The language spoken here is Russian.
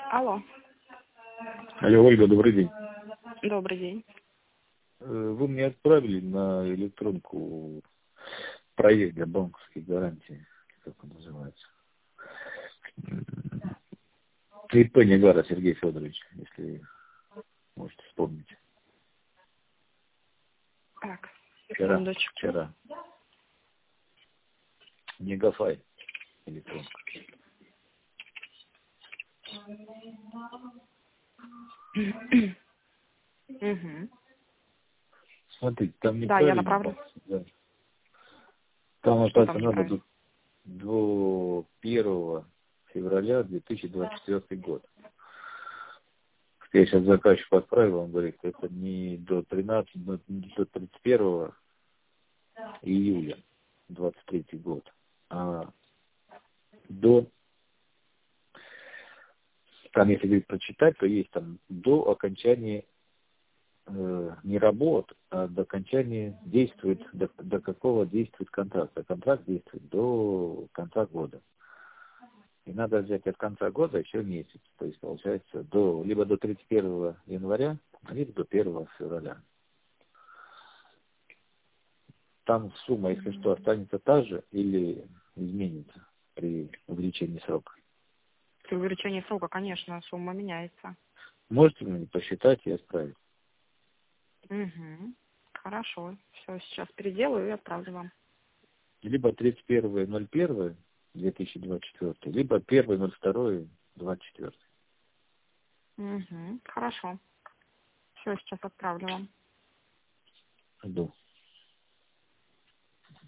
Алло. Алло, Ольга, добрый день. Добрый день. Вы мне отправили на электронку проект для банковской гарантии, как он называется. ИП Негара Сергей Федорович, если можете вспомнить. Так, секундочку. Вчера. Мегафай электронка. Угу. Смотрите, там Да, я неправильно. направлю. Да. Там, Что там оказывается, надо неправильно? до 1 февраля 2024 год. Я сейчас заказчику отправил, он говорит, это не до 31 июля 23 год, а до, там если говорит прочитать, то есть там до окончания не работ, а до окончания действует, до какого действует контракт. А контракт действует до конца года. И надо взять от конца года еще месяц. То есть получается либо до 31 января, либо до 1 февраля. Там сумма, если что, останется та же или изменится при увеличении срока. При увеличении срока, конечно, сумма меняется. Можете мне посчитать и отправить? Угу. Хорошо. Все, сейчас переделаю и отправлю вам. Либо 31.01.2024, либо 1.02.24. Угу. Хорошо. Все, сейчас отправлю вам. Жду.